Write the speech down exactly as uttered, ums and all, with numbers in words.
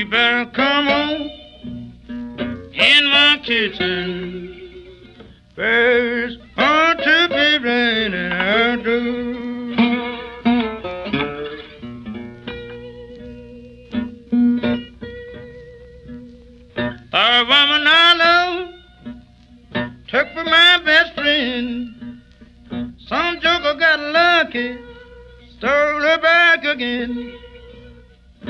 better come on in my kitchen. There's ought to be raining out do. A woman I love took for my best friend. Some joker got lucky, stole her back again.